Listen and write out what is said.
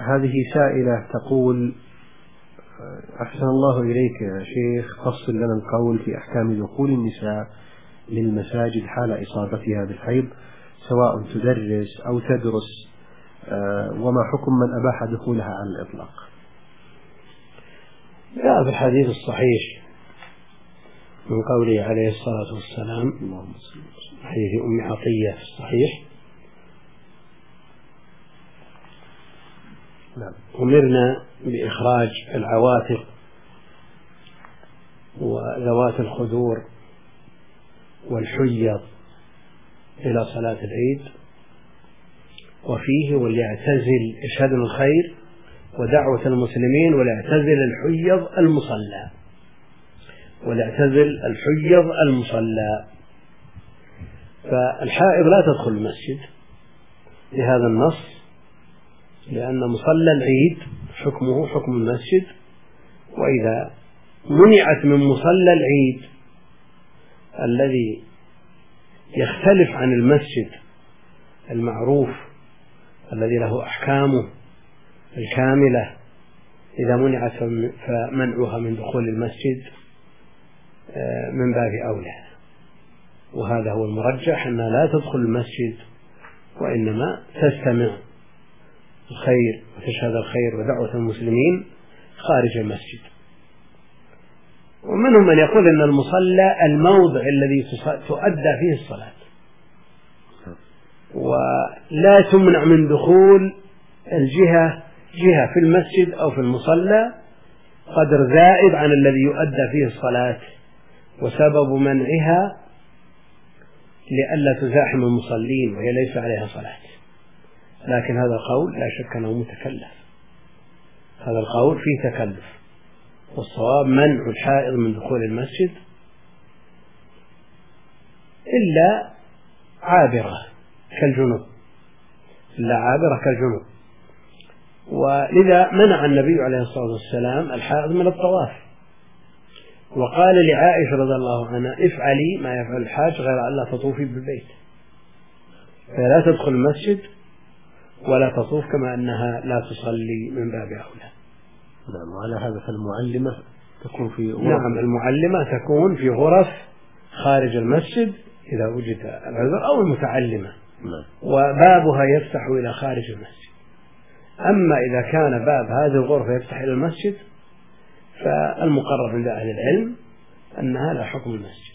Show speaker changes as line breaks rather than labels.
هذه سائلة تقول: أحسن الله إليك يا شيخ، فصل لنا القول في أحكام دخول النساء للمساجد حال إصابتها بالحيض، سواء تدرس أو تدرس، وما حكم من أباح دخولها على الإطلاق؟
جاء في الحديث الصحيح من قوله عليه الصلاة والسلام، حديث أم عطية في الصحيح: أمرنا بإخراج العواتق وذوات الخدور والحيض إلى صلاة العيد، وفيه: وليعتزل يشهدن الخير ودعوة المسلمين وليعتزل الحيض المصلى، وليعتزل الحيض المصلى. فالحائض لا تدخل المسجد لهذا النص، لأن مصلى العيد حكمه حكم المسجد، وإذا منعت من مصلى العيد الذي يختلف عن المسجد المعروف الذي له أحكامه الكاملة، إذا منعت فمنعها من دخول المسجد من باب أولى. وهذا هو المرجح، أنها لا تدخل المسجد، وإنما تستمع الخير وتشهد الخير ودعوة المسلمين خارج المسجد. ومنهم من يقول أن المصلى الموضع الذي تؤدى فيه الصلاة، ولا تمنع من دخول الجهة جهة في المسجد أو في المصلى قدر زائد عن الذي يؤدى فيه الصلاة، وسبب منعها لئلا تزاحم المصلين وهي ليس عليها صلاة. لكن هذا القول لا شك أنه متكلف، هذا القول فيه تكلف، والصواب منع الحائض من دخول المسجد إلا عابرة كالجنوب، إلا عابرة كالجنوب. ولذا منع النبي عليه الصلاة والسلام الحائض من الطواف، وقال لعائشة رضي الله عنها: افعلي ما يفعل الحاج غير أن لا تطوفي بالبيت. فلا تدخل المسجد ولا تطوف، كما أنها لا تصلي من باب أولى.
نعم. وعلى هذا فالمعلمة تكون في غرف.
نعم، المعلمة تكون في غرف خارج المسجد إذا وجد العذر، أو المتعلمة.
نعم.
وبابها يفتح إلى خارج المسجد. أما إذا كان باب هذه الغرفة يفتح إلى المسجد، فالمقرر عند أهل العلم أنها لا حكم المسجد.